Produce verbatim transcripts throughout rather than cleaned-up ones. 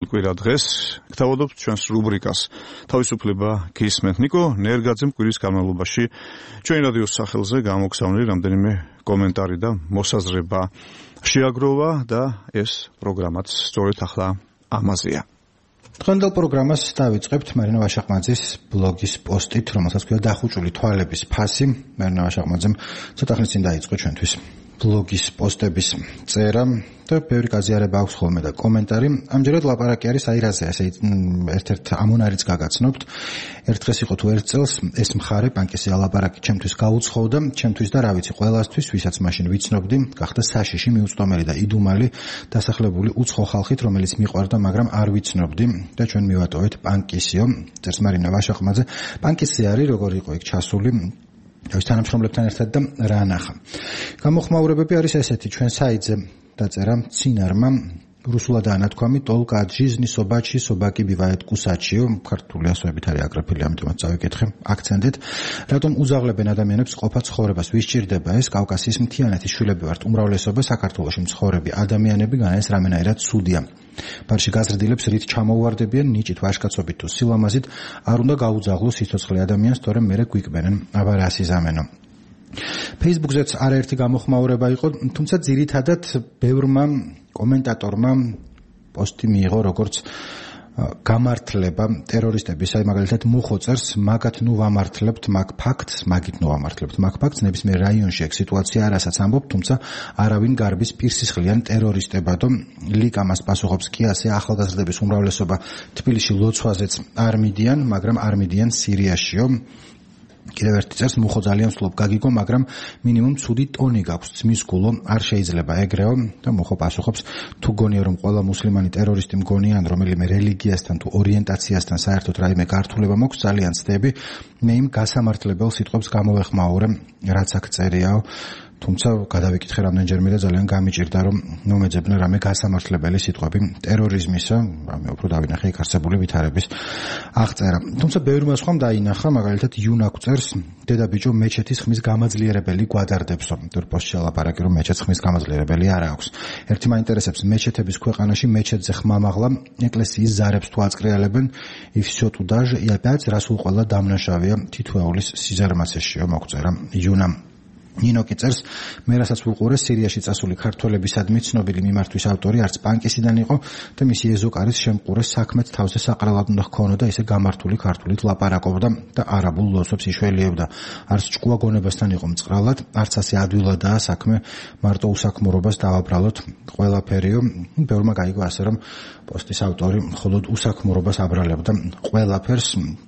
კვირა დღეს გთავაზობთ ჩვენს რუბრიკას თავისუფლება გისმენთ. ნიკო ნერგაძემ კვირის განმავლობაში ჩვენი რადიოს სახელზე გამოგზავნილი რამდენიმე კომენტარი და მოსაზრება შეაგროვა და ეს პროგრამაც სწორედ ახლა ამაზეა. დღევანდელ პროგრამას დავიწყებთ მარინა ვაშაყმაძის ბლოგის პოსტით, რომელსაც ქვია დახუჭული თვალების ფასი. მარინა ვაშაყმაძემ ცოტა ხნის წინ დაიწყო ჩვენთვის ბლოგის პოსტების წერა და ბევრი გაზიარება აქვს ხოლმე და კომენტარი. ამჯერად ლაპარაკი არის აი რაზე, ასე ერთ-ერთ ამონარიც გაგაცნობთ. ერთ დღეს იყო თუ ერთ წელს ეს მხარე პანკისია ლაპარაკი ჩემთვის გაუცხოვდა, ჩემთვის და რა ვიცი, ყველასთვის, ვისაც მაშინ ვიცნობდი, გახდა საშიში, მიუწვდომელი და იდუმალი დასახლებული უცხო ხალხით, რომელიც მიყვარდა, მაგრამ არ ვიცნობდი და ჩვენ მივატოვეთ პანკისიო. წერს მარინა ვაშაყმაძე. პანკისია არის როგორ იყო იქ ჩასული თავის თანამშრომლებთან ერთად და რა ნახა. გამოხმაურებები არის ესეთი, ჩვენ საიტზე დაწერა ცინარმა რუსულადაა ნათქვამი ტოლკა ჯიზნი სობაჩი სობაკი ბივაეთ კუსაჩიო, ქართული ასოებით არის აგრაფილი, ამიტომაც წავიკითხე აქცენტით. რატომ უძაღლებენ ადამიანებს ყოფა ცხოვრებას? ვის ჭირდება ეს? კავკასიის მთიანეთის შვილები ვართ, უმრავლესობა საქართველოში მცხოვრები ადამიანები, განაეს რამენაირად ცუდია. ბარში გაზრდილებს რით ჩამოუვარდებიან ნიჭით, ვაჟკაცობით თუ სილამაზით, არ უნდა გაუძაღლო სიცოცხლე ადამიანს, თორემ მერე გვიკბენენ. აბა რა სიზამენო. Facebook-ზეც არაერთი გამოხმაურება იყო, თუმცა ძირითადად ბევრმა კომენტატორმა პოსტი მიიღო როგორც გამართლება ტერორისტების, აი მაგალითად მოხოწერს, მაგათ ნუ ვამართლებთ მაგ ფაქტს, მაგით ნუ ვამართლებთ მაგ ფაქტს, ნებისმიერ რაიონში ეგ სიტუაცია არასაც ამბობ, თუმცა არავინ გარბის პირსისხლიან ტერორისტებადო. ლიკამას პასუხობს კი ასე, ახალგაზრდების უმრავლესობა თბილისში ლოცვაზეც არ მიდიან, მაგრამ არ მიდიან სირიაშიო. კიდევ ერთი წერს, მუხო ძალიან ვსვლობ გაგიგო, მაგრამ მინიმუმ ცუდი ტონი გაქვს, ძმის გულო, არ შეიძლება ეგრეო. და მუხო პასუხობს, თუ გონია რომ ყველა მუსლიმანი ტერორისტი მგონია, ან რომელიმე რელიგიასთან თუ ორიენტაციასთან საერთოდ რაიმე გართულება მოქვს, ძალიან ცდები, მე იმ გასამართლებელ სიტყვებს გამოვეხმაურე, რაც აქ წერიაო. თუმცა გადავიკითხე რამდენჯერმე და ძალიან გამიჭირდა რომ მომეძებნა რამე გასამართლებელი სიტყვები ტერორიზმისა, რამე უფრო დავინახე იქ არსებული ვითარების აღწერა. თუმცა ბევრმა სხვამ დაინახა, მაგალითად იუნაკ წერს, დედაბიჭო მეჩეთის ხმის გამაძლიერებელი გვადარდებსო. თორ პოსტში ლაპარაკი რომ მეჩეთს ხმის გამაძლიერებელი არ აქვს. ერთი მაინტერესებს, მეჩეთების ქვეყანაში მეჩეთზე ხმამაღლა ეკლესიის ზარებს თუ აწკრიალებენ, и всё туда же, и опять расულ ყველა დამნაშავეა თითოეულის სიზარმაცეშიო, მოგწერა იუნამ. ნინოკი წერს, მე რასაც ვუყურე სირიაში წასული ქართველებისადმი ცნობილი მიმართვის ავტორი არც პანკისიდან იყო და მისი ეზოკარის შემყურეს საქმეც თავზე საყრელად უნდა ჰქონოდა, ისე გამართული ქართულით ლაპარაკობდა და არაბულ ლოცვებს იშველიებდა. არც ჭკუა გონებასთან იყო მწყრალად, არც ასე ადვილადაა საქმე, მარტო უსაქმურობას დავაბრალოთ ყველაფერიო. ბევრმა გაიგო ასე რომ პოსტის ავტორი მხოლოდ უსაქმურობას აბრალებდა ყველაფერს.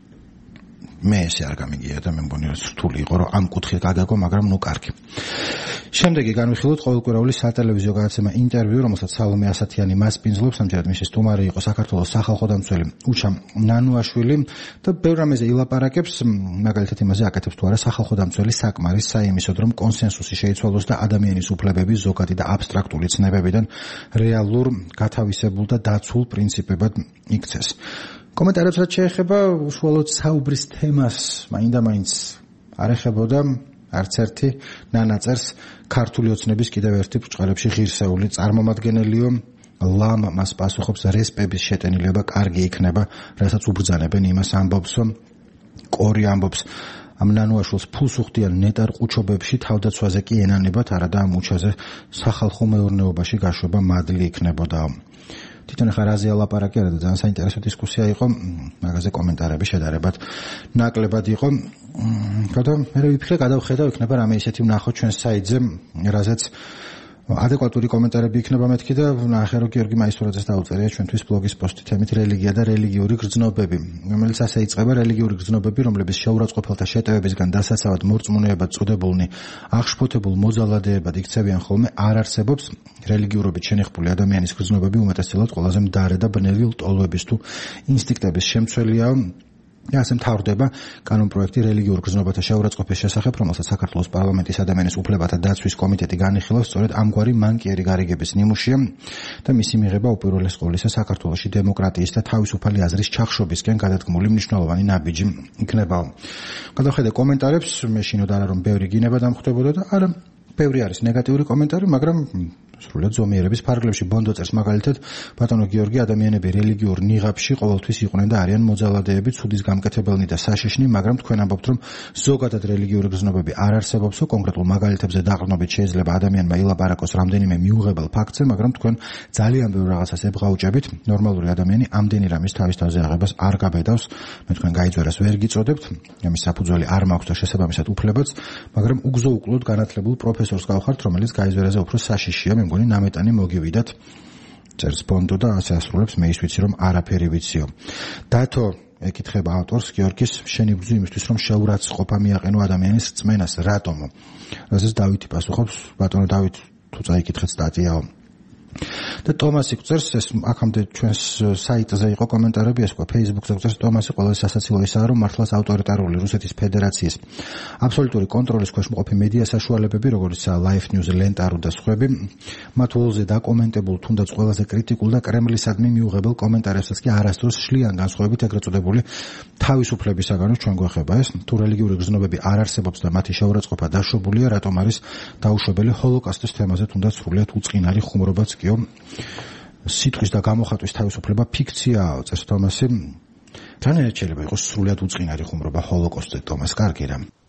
მე ესე არ გამიგია და მე მგონი რომ რთული იყო რომ ამ კუთხით გაგაგო, მაგრამ ნუ კარგი. შემდეგი განვიხილოთ ყოველკვირეული სატელევიზიო გადაცემა ინტერვიუ, რომელსაც სალომე ასათიანი მასპინძლობს, ამჯერად მისი სტუმარი იყო საქართველოს სახალხო დამცველი უჩა ნანუაშვილი და ბევრ რამეზე ილაპარაკებს, მაგალითად იმაზე აკეთებს თუ არა სახალხო დამცველი საკმარის საიმისოდ, რომ კონსენსუსი შეიცვალოს და ადამიანის უფლებები ზოგადი და აბსტრაქტული ცნებებიდან რეალურ, გათავისებულ და დაცულ პრინციპებად იქცეს. კომენტარებს რაც შეეხება უშუალოდ საუბრის თემას, მაინდა-მაინც არ ეხებოდა არც ერთი ნანაწერს ქართული ოცნების კიდევ ერთი ბრჭყალებში ღირსეული წარმომადგენელიო. ლამ მას პასუხობს, რესპების შეტენილება კარგი იქნება, რასაც უბრძანებენ იმას ამბობსო. კორი ამბობს, ამ ნანუაშვილს ფულს უხდიან ნეტარ ყუჩობებში, თავდაცვაზე კი ენანებათ, არა და ამ უჩაზე სახალხო მეურნეობაში გაშვება მადლი იქნებოდა. თვითონ ახლა რაზეა ლაპარაკი არა და ძალიან საინტერესო დისკუსია იყო, მაგაზე კომენტარები შედარებად ნაკლებად იყო. და მე ვიფიქრე, გადავხედავ, იქნება რამე ისეთი ვნახო ჩვენ საიტზე, რაზეც ადეკვატური კომენტარები იქნება მეთქი და ნახე რომ გიორგი მაისურაძეს დაუწერია ჩვენთვის ბლოგის პოსტი თემით რელიგია და რელიგიური გრძნობები, რომელიც ასე იწყება, რელიგიური გრძნობები, რომლების შეურაცხყოფელთა შეტევებისგან დასაცავად მორწმუნეებად წოდებულნი აღშფოთებულ მოძალადეებად იქცევიან ხოლმე, არ არსებობს რელიგიურობით შენიღბული ადამიანის გრძნობები უმეტესწილად ყველაზე მდარე და ბნელი ლტოლვების თუ ინსტინქტების შემცველია. და ასე მთავრდება კანონპროექტი რელიგიურ გრძნობათა შეურაცხყოფის შესახებ, რომელსაც საქართველოს პარლამენტის ადამიანის უფლებათა დაცვის კომიტეტი განიხილავს, სწორედ ამგვარი მანკიერი გარიგების ნიმუშია და მისი მიღება უპირველეს ყოვლისა საქართველოში დემოკრატიის და თავისუფალი აზრის ჩახშობისკენ გადადგმული მნიშვნელოვანი ნაბიჯი იქნება. გადავხედე კომენტარებს, მე შინოდ არა რომ ბევრი გინება დამხვდებოდა და არა ბევრი არის ნეგატიური კომენტარი, მაგრამ სრულად ზომიერების ფარგლებში. ბონდო წერს მაგალითად, ბატონო გიორგი, ადამიანები რელიგიურ ნიღაბში ყოველთვის იყვნენ და არიან მოძალადეები, ცუდის გამკეთებელნი და საშიშნი, მაგრამ თქვენ ამბობთ, რომ ზოგადად რელიგიური გზნობები არ არსებობსო, კონკრეტულ მაგალითებზე დაყრდნობით შეიძლება ადამიანმა ილაპარაკოს რამდენიმე მიუღებელ ფაქტზე, მაგრამ თქვენ ძალიან ბევრ რაღაცას ებღაუჭებით. ნორმალური ადამიანი ამდენი რამის თავის თავზე აღებას არ გაბედავს. მე თქვენ გაიძვერას ვერ გიწოდებთ, ამის საფუძველი არ მაქვს და შესაბამისად უფლებაც, მაგრამ უგზო-უკლოდ განათლებულ პროფესორს გავხართ, რომელიც გაიძვერაზე უფრო საშიშია, მე მგონი ნამეტანი მოგივიდათ. წერს ბონდო და ასე ასრულებს, მე ის ვიცი რომ არაფერი ვიციო. დათო ეკითხება ავტორს გიორგის, შენი ბრძვი იმისთვის რომ შეურაცხყოფა მიაყენო ადამიანის რწმენას, რატომო? რაზეც დავითი პასუხობს, ბატონო დავით, თუ წაიკითხეთ სტატიაო. და ტომასი წერს, ეს აქამდე ჩვენს საიტზე იყო კომენტარები, ეს ყო Facebook-ზე წერს ტომასი, ყველაზე სასაცილო ისაა, რომ მართლაც ავტორიტარული რუსეთის ფედერაციის აბსოლუტური კონტროლის ქვეშ მყოფი მედია საშუალებები, როგორიცაა Life News, Lenta.ru და სხვები, მათ ულზე დაკომენტებულ, თუნდაც ყველაზე კრიტიკულ და კრემლისადმი მიუღებელ კომენტარებსაც კი არასდროს შლიან განსხვავებით ეგრეთ წოდებული თავისუფლებისაგანო. ჩვენ გვეხება ეს, თუ რელიგიური გზნობები არ არსებობს და მათი შეურაცხყოფა დაშვებულია, რატომ არის დაუშვებელი ჰოლოკოსტის თემაზე, თუნდაც სრულიად უწყინარი ხუმრობაც კი სიტყვის და გამოხატვის თავისუფლება ფიქციაა, წერს თომასი. რანაირად შეიძლება იყოს სრულიად უწყინარი ხუმრობა ჰოლოკოსტზე, თომას, კარგი რამ.